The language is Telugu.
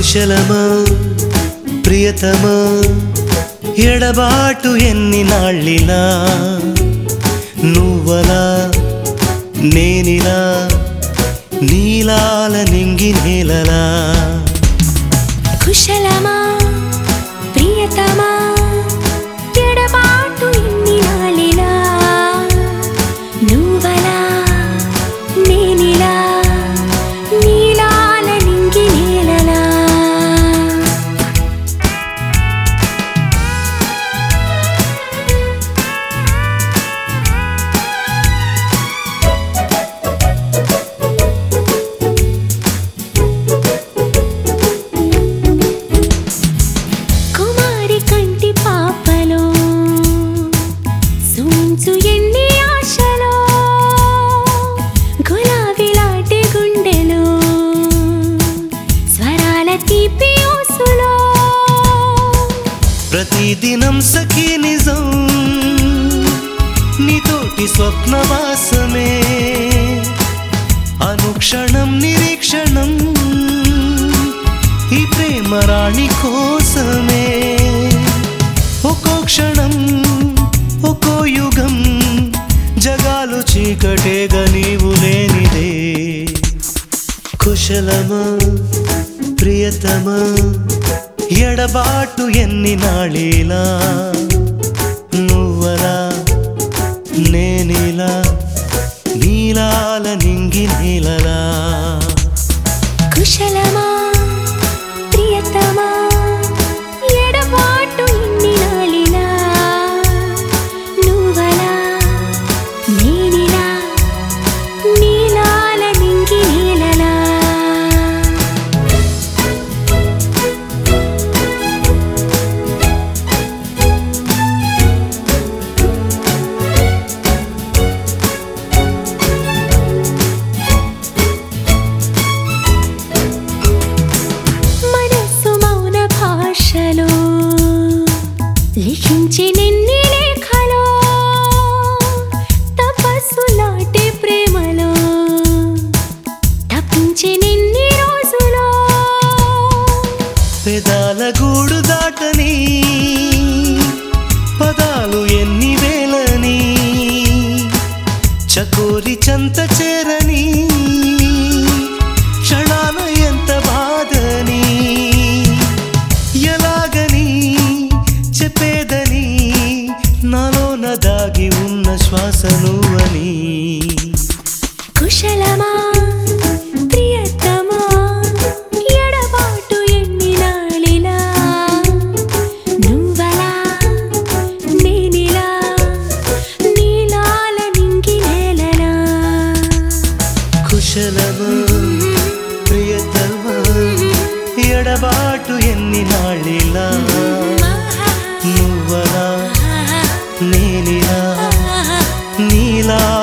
కుశలమా ప్రియతమా ఎడబాటు ఎన్ని నాళ్ళిలా నువ్వలా నేనిలా నీలాల నింగి నేలలా కుశలమా ప్రియతమా ఎడబాటు ఎన్ని నాళ్ళిలా నువ్వలా నేనిలా నీలాల నింగి నేలలా ప్రతిదినం సఖీ నిజం నీతోటి స్వప్నవాసమే అనుక్షణం నిరీక్షణం ఈ ప్రేమ రాణి కోసమే ఒక్కో క్షణం ఒక్కో యుగం జగాలు చీకటేగా నీవు లేనిదే కుశలమా ప్రియతమా ఎడబాటు ఎన్ని నాళ్ళిలా నువ్వలా నేనిలా నీలాల నింగి నీలలా కుశలమా ప్రియతమా ఎడబాటు ఎన్ని నాళ్ళిలా నువ్వలా నేనిలా నీలాల నింగి నీలలా లిఖించినెన్ని లేఖలో తపస్సులాంటి ప్రేమలో తప్పించినెన్ని రోజులో పెదాల గూడు దాటని పదాలు ఎన్ని వేలని చకోరి చంత చేరని క్షణాల ఎంత బాధని ఎలాగని చెప్పేదని నాలోన దాగి ఉన్న శ్వాస నువ్వని కుశలమా ప్రియతమా ఎడబాటు ఎన్ని నాళ్ళిలా నువ్వలా నేనిలా నీలాల నింగి నేలలా కుశలమా ప్రియతమా ఎడబాటు ఎన్ని నాళ్ళిలా నువ్వలా నేనిలా నీలా